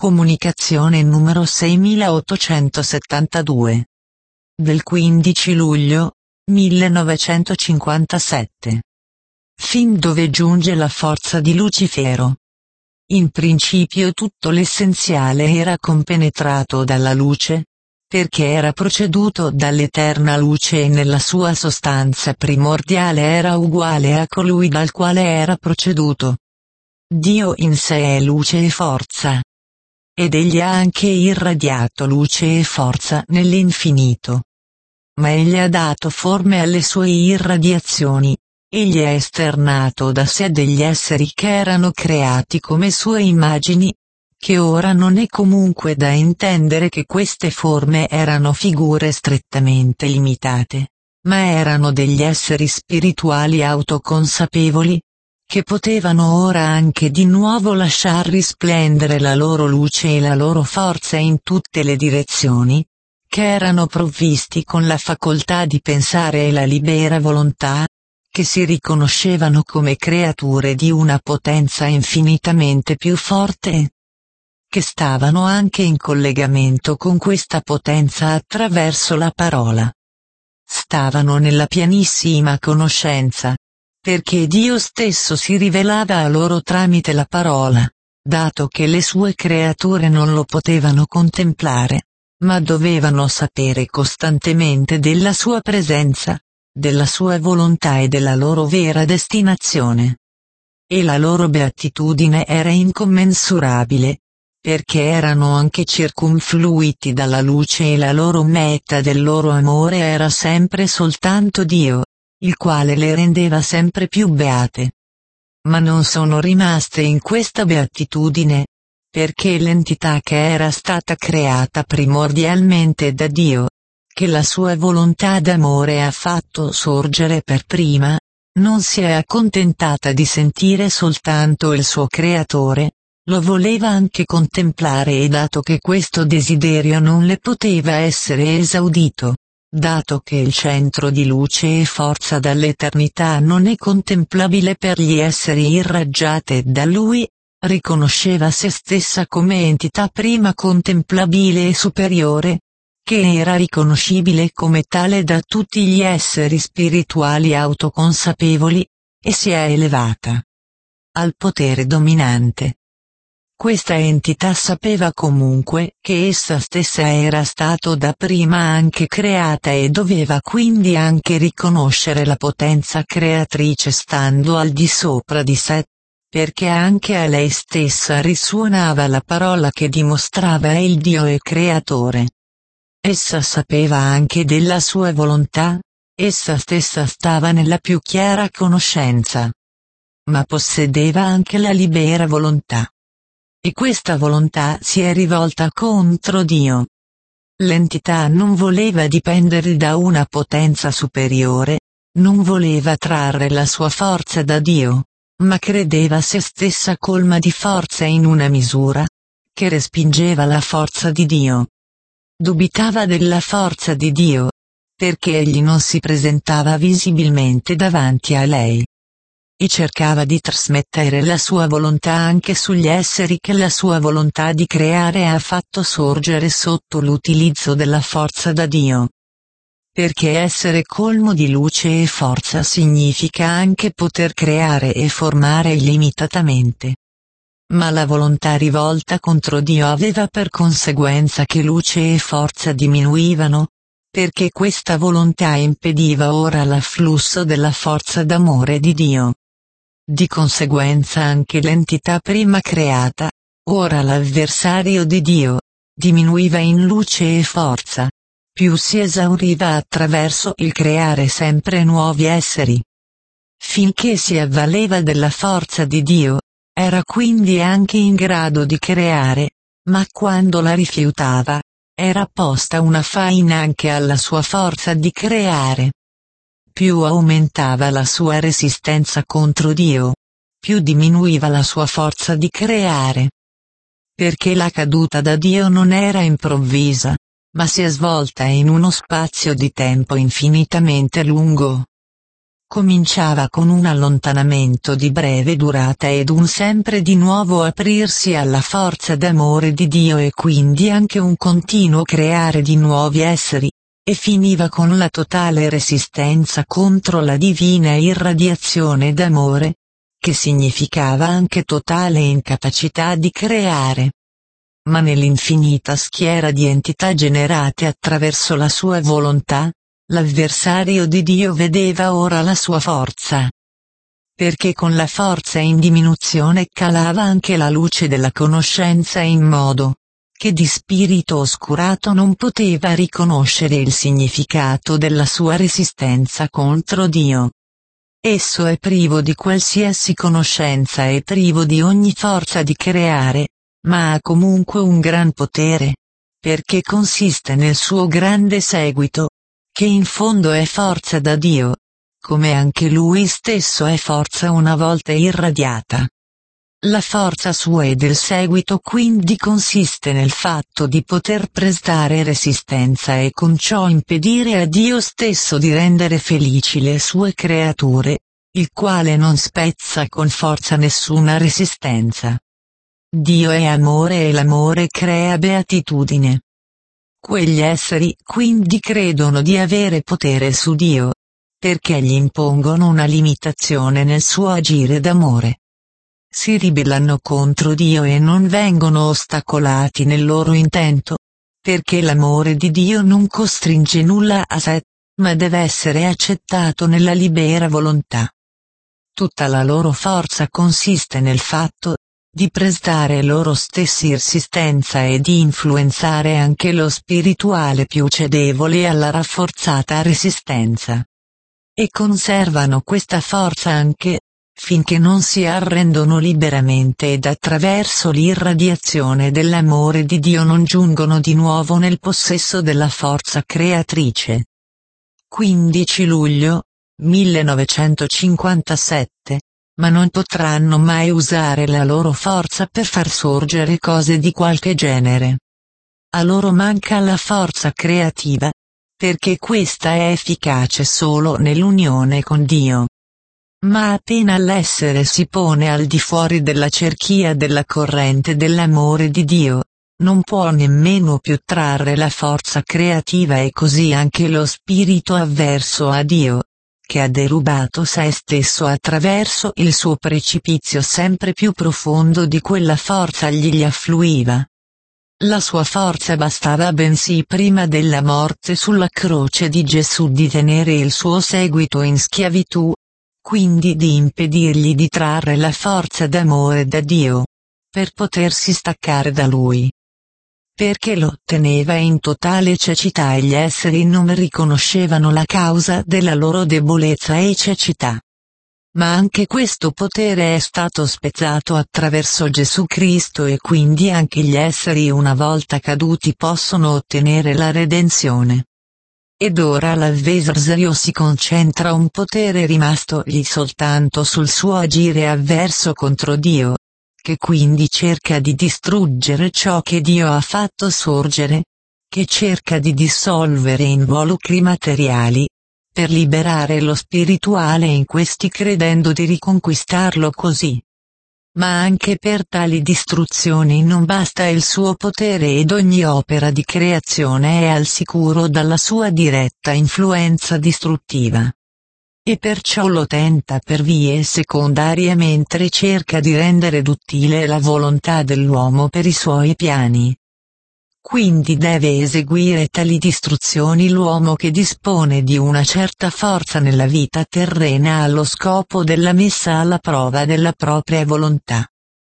Comunicazione numero 6872. Del 15 luglio 1957. Fin dove giunge la forza di Lucifero. In principio tutto l'essenziale era compenetrato dalla luce, perché era proceduto dall'eterna luce e nella sua sostanza primordiale era uguale a colui dal quale era proceduto. Dio in sé è luce e forza. Ed egli ha anche irradiato luce e forza nell'infinito. Ma egli ha dato forme alle sue irradiazioni, egli ha esternato da sé degli esseri che erano creati come sue immagini, che ora non è comunque da intendere che queste forme erano figure strettamente limitate, ma erano degli esseri spirituali autoconsapevoli, che potevano ora anche di nuovo lasciar risplendere la loro luce e la loro forza in tutte le direzioni, che erano provvisti con la facoltà di pensare e la libera volontà, che si riconoscevano come creature di una potenza infinitamente più forte, che stavano anche in collegamento con questa potenza attraverso la parola. Stavano nella pienissima conoscenza, perché Dio stesso si rivelava a loro tramite la parola, dato che le sue creature non lo potevano contemplare, ma dovevano sapere costantemente della sua presenza, della sua volontà e della loro vera destinazione. E la loro beatitudine era incommensurabile, perché erano anche circumfluiti dalla luce e la loro meta del loro amore era sempre soltanto Dio, il quale le rendeva sempre più beate. Ma non sono rimaste in questa beatitudine, perché l'entità che era stata creata primordialmente da Dio, che la sua volontà d'amore ha fatto sorgere per prima, non si è accontentata di sentire soltanto il suo creatore, lo voleva anche contemplare e dato che questo desiderio non le poteva essere esaudito, dato che il centro di luce e forza dall'eternità non è contemplabile per gli esseri irraggiate da lui, riconosceva se stessa come entità prima contemplabile e superiore, che era riconoscibile come tale da tutti gli esseri spirituali autoconsapevoli, e si è elevata al potere dominante. Questa entità sapeva comunque che essa stessa era stato dapprima anche creata e doveva quindi anche riconoscere la potenza creatrice stando al di sopra di sé, perché anche a lei stessa risuonava la parola che dimostrava il Dio e creatore. Essa sapeva anche della sua volontà, essa stessa stava nella più chiara conoscenza. Ma possedeva anche la libera volontà. E questa volontà si è rivolta contro Dio. L'entità non voleva dipendere da una potenza superiore, non voleva trarre la sua forza da Dio, ma credeva se stessa colma di forza in una misura, che respingeva la forza di Dio. Dubitava della forza di Dio, perché egli non si presentava visibilmente davanti a lei. E cercava di trasmettere la sua volontà anche sugli esseri che la sua volontà di creare ha fatto sorgere sotto l'utilizzo della forza da Dio. Perché essere colmo di luce e forza significa anche poter creare e formare illimitatamente. Ma la volontà rivolta contro Dio aveva per conseguenza che luce e forza diminuivano, perché questa volontà impediva ora l'afflusso della forza d'amore di Dio. Di conseguenza anche l'entità prima creata, ora l'avversario di Dio, diminuiva in luce e forza, più si esauriva attraverso il creare sempre nuovi esseri. Finché si avvaleva della forza di Dio, era quindi anche in grado di creare, ma quando la rifiutava, era posta una faina anche alla sua forza di creare. Più aumentava la sua resistenza contro Dio, più diminuiva la sua forza di creare. Perché la caduta da Dio non era improvvisa, ma si è svolta in uno spazio di tempo infinitamente lungo. cominciava con un allontanamento di breve durata ed un sempre di nuovo aprirsi alla forza d'amore di Dio e quindi anche un continuo creare di nuovi esseri, e finiva con la totale resistenza contro la divina irradiazione d'amore, che significava anche totale incapacità di creare. Ma nell'infinita schiera di entità generate attraverso la sua volontà, l'avversario di Dio vedeva ora la sua forza. Perché con la forza in diminuzione calava anche la luce della conoscenza in modo che di spirito oscurato non poteva riconoscere il significato della sua resistenza contro Dio. Esso è privo di qualsiasi conoscenza e privo di ogni forza di creare, ma ha comunque un gran potere, perché consiste nel suo grande seguito, che in fondo è forza da Dio, come anche lui stesso è forza una volta irradiata. La forza sua e del seguito quindi consiste nel fatto di poter prestare resistenza e con ciò impedire a Dio stesso di rendere felici le sue creature, il quale non spezza con forza nessuna resistenza. Dio è amore e l'amore crea beatitudine. Quegli esseri quindi credono di avere potere su Dio, perché gli impongono una limitazione nel suo agire d'amore. Si ribellano contro Dio e non vengono ostacolati nel loro intento, perché l'amore di Dio non costringe nulla a sé, ma deve essere accettato nella libera volontà. Tutta la loro forza consiste nel fatto di prestare loro stessi resistenza e di influenzare anche lo spirituale più cedevole alla rafforzata resistenza. E conservano questa forza anche finché non si arrendono liberamente ed attraverso l'irradiazione dell'amore di Dio non giungono di nuovo nel possesso della forza creatrice. 15 luglio 1957, ma non potranno mai usare la loro forza per far sorgere cose di qualche genere. A loro manca la forza creativa, perché questa è efficace solo nell'unione con Dio. Ma appena l'essere si pone al di fuori della cerchia della corrente dell'amore di Dio, non può nemmeno più trarre la forza creativa e così anche lo spirito avverso a Dio, che ha derubato se stesso attraverso il suo precipizio sempre più profondo di quella forza gli affluiva. La sua forza bastava bensì prima della morte sulla croce di Gesù di tenere il suo seguito in schiavitù, quindi di impedirgli di trarre la forza d'amore da Dio, per potersi staccare da Lui. Perché lo teneva in totale cecità e gli esseri non riconoscevano la causa della loro debolezza e cecità. Ma anche questo potere è stato spezzato attraverso Gesù Cristo e quindi anche gli esseri una volta caduti possono ottenere la redenzione. Ed ora l'avversario si concentra un potere rimastogli soltanto sul suo agire avverso contro Dio, che quindi cerca di distruggere ciò che Dio ha fatto sorgere, che cerca di dissolvere involucri materiali, per liberare lo spirituale in questi credendo di riconquistarlo così. Ma anche per tali distruzioni non basta il suo potere ed ogni opera di creazione è al sicuro dalla sua diretta influenza distruttiva. E perciò lo tenta per vie secondarie mentre cerca di rendere duttile la volontà dell'uomo per i suoi piani. Quindi deve eseguire tali distruzioni l'uomo che dispone di una certa forza nella vita terrena allo scopo della messa alla prova della propria volontà.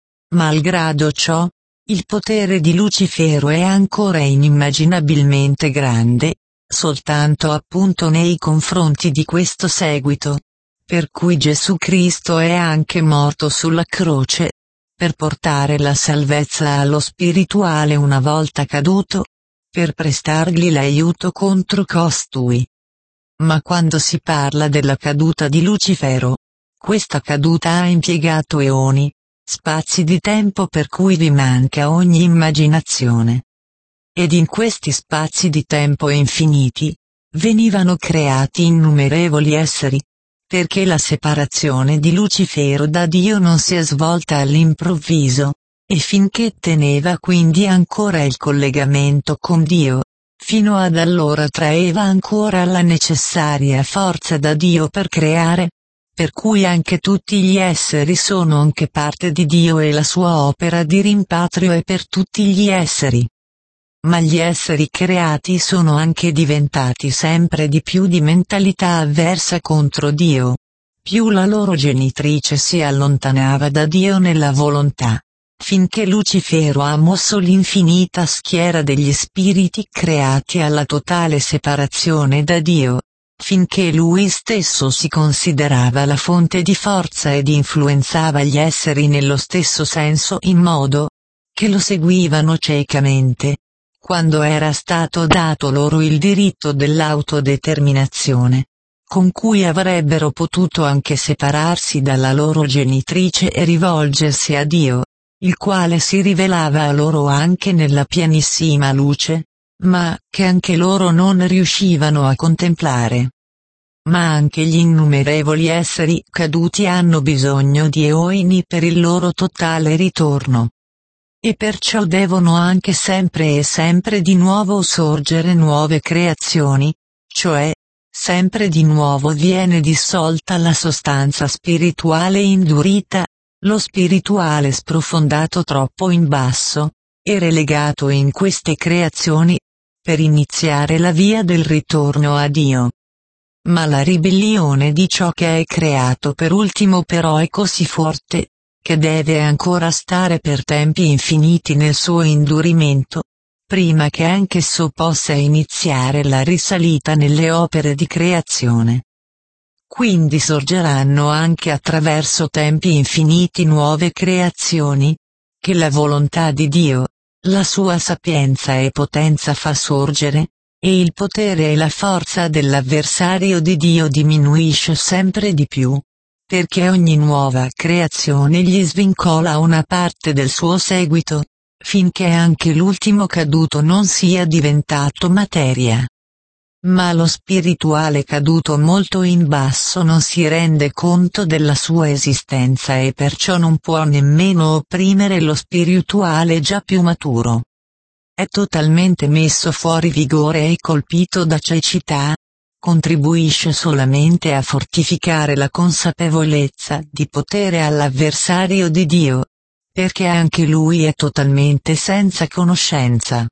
Malgrado ciò, il potere di Lucifero è ancora inimmaginabilmente grande, soltanto appunto nei confronti di questo seguito, per cui Gesù Cristo è anche morto sulla croce, per portare la salvezza allo spirituale una volta caduto, per prestargli l'aiuto contro costui. Ma quando si parla della caduta di Lucifero, questa caduta ha impiegato eoni, spazi di tempo per cui vi manca ogni immaginazione. Ed in questi spazi di tempo infiniti, venivano creati innumerevoli esseri, perché la separazione di Lucifero da Dio non si è svolta all'improvviso, e finché teneva quindi ancora il collegamento con Dio, fino ad allora traeva ancora la necessaria forza da Dio per creare, per cui anche tutti gli esseri sono anche parte di Dio e la sua opera di rimpatrio è per tutti gli esseri. Ma gli esseri creati sono anche diventati sempre di più di mentalità avversa contro Dio. Più la loro genitrice si allontanava da Dio nella volontà, finché Lucifero ha mosso l'infinita schiera degli spiriti creati alla totale separazione da Dio, finché lui stesso si considerava la fonte di forza ed influenzava gli esseri nello stesso senso in modo che lo seguivano ciecamente, quando era stato dato loro il diritto dell'autodeterminazione, con cui avrebbero potuto anche separarsi dalla loro genitrice e rivolgersi a Dio, il quale si rivelava a loro anche nella pienissima luce, ma che anche loro non riuscivano a contemplare. Ma anche gli innumerevoli esseri caduti hanno bisogno di eoni per il loro totale ritorno. E perciò devono anche sempre e sempre di nuovo sorgere nuove creazioni, cioè, sempre di nuovo viene dissolta la sostanza spirituale indurita, lo spirituale sprofondato troppo in basso, e relegato in queste creazioni, per iniziare la via del ritorno a Dio. Ma la ribellione di ciò che è creato per ultimo però è così forte, che deve ancora stare per tempi infiniti nel suo indurimento, prima che anch'esso possa iniziare la risalita nelle opere di creazione. Quindi sorgeranno anche attraverso tempi infiniti nuove creazioni, che la volontà di Dio, la sua sapienza e potenza fa sorgere, e il potere e la forza dell'avversario di Dio diminuisce sempre di più, perché ogni nuova creazione gli svincola una parte del suo seguito, finché anche l'ultimo caduto non sia diventato materia. Ma lo spirituale caduto molto in basso non si rende conto della sua esistenza e perciò non può nemmeno opprimere lo spirituale già più maturo. È totalmente messo fuori vigore e colpito da cecità, contribuisce solamente a fortificare la consapevolezza di potere all'avversario di Dio, perché anche lui è totalmente senza conoscenza.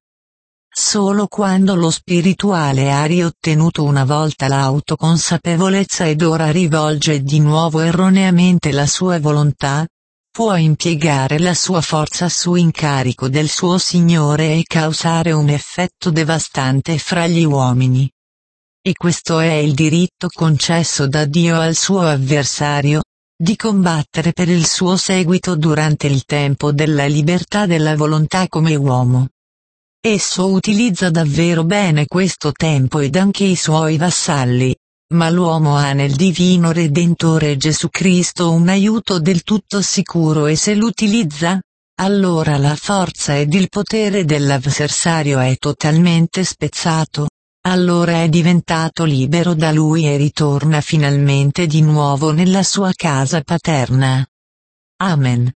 Solo quando lo spirituale ha riottenuto una volta l'autoconsapevolezza ed ora rivolge di nuovo erroneamente la sua volontà, può impiegare la sua forza su incarico del suo Signore e causare un effetto devastante fra gli uomini. E questo è il diritto concesso da Dio al suo avversario, di combattere per il suo seguito durante il tempo della libertà della volontà come uomo. Esso utilizza davvero bene questo tempo ed anche i suoi vassalli, ma l'uomo ha nel divino Redentore Gesù Cristo un aiuto del tutto sicuro e se l'utilizza, allora la forza ed il potere dell'avversario è totalmente spezzato, allora è diventato libero da lui e ritorna finalmente di nuovo nella sua casa paterna. Amen.